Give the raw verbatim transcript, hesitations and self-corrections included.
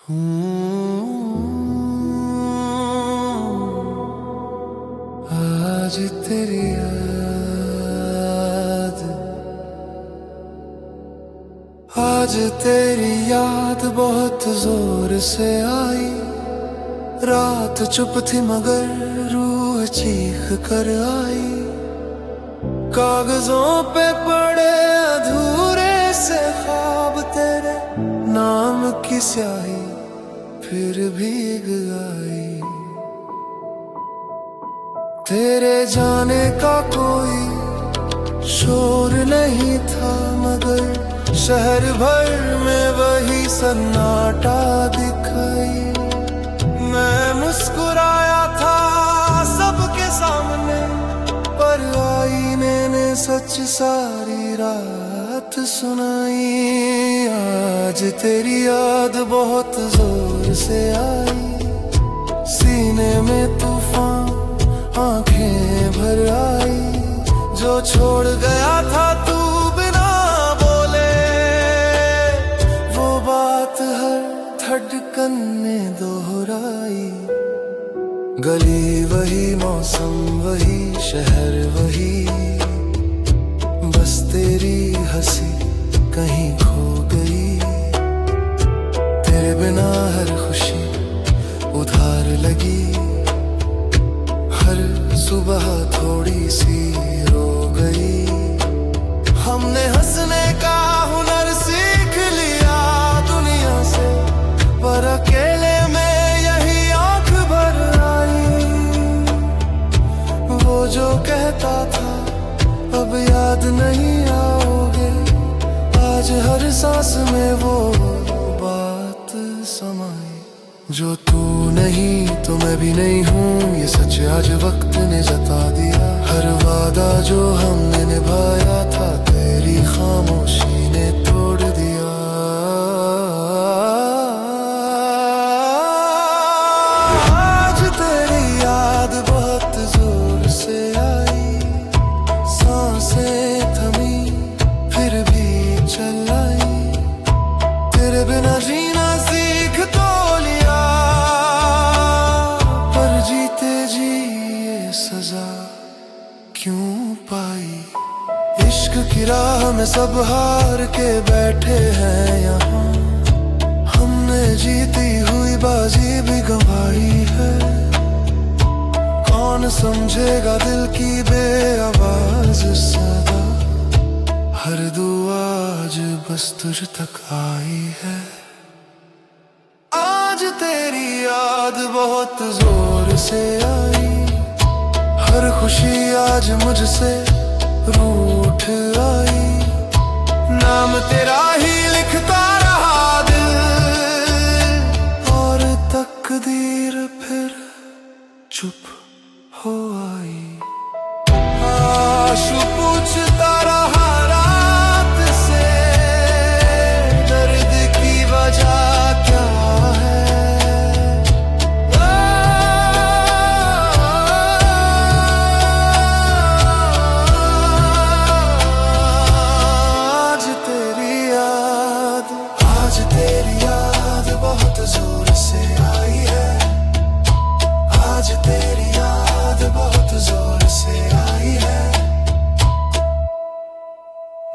आज तेरी याद, आज तेरी याद बहुत जोर से आई। रात चुप थी मगर रूह चीख कर आई। कागजों पे पड़े अधूरे से ख्वाब, तेरे नाम की स्याही फिर भीग आई। तेरे जाने का कोई शोर नहीं था मगर शहर भर में वही सन्नाटा दिखाई। मैं मुस्कुराया था सबके सामने, पर आईने ने सच सारी रात सुनाई। आज तेरी याद बहुत जोर से आई। सीने में तूफान आंखें भर आई। जो छोड़ गया था तू बिना बोले, वो बात हर धड़कन ने दोहराई। गली वही, मौसम वही, शहर वही, बस तेरी हंसी कहीं खो गई। तेरे बिना हर खुशी उधार लगी। हर सुबह थोड़ी सी रो गई। हमने हंसने का हुनर सीख लिया दुनिया से, पर अकेले में यही आंख भर आई। वो जो कहता था अब याद नहीं आओगे, आज हर सांस में वो बात समाई। जो तू नहीं तो मैं भी नहीं हूँ, ये सच आज वक्त ने जता दिया। हर वादा जो हमने निभाया था तेरी खामोशी ने तोड़ दिया। आज तेरी याद बहुत जोर से आई। सांसें थमी फिर भी चल आई। तेरे बिना जीना सीख तो लिया, पर जीते जी ये सजा क्यों पाई। इश्क की राह में सब हार के बैठे हैं यहाँ। हमने जीती हुई बाजी भी गंवाई है। कौन समझेगा दिल की बेआवाज सदा। हर दुआ आज बस तुझ तक आई है। आज तेरी याद बहुत जोर से आई। हर खुशी आज मुझसे रूठ आई। नाम तेरा ही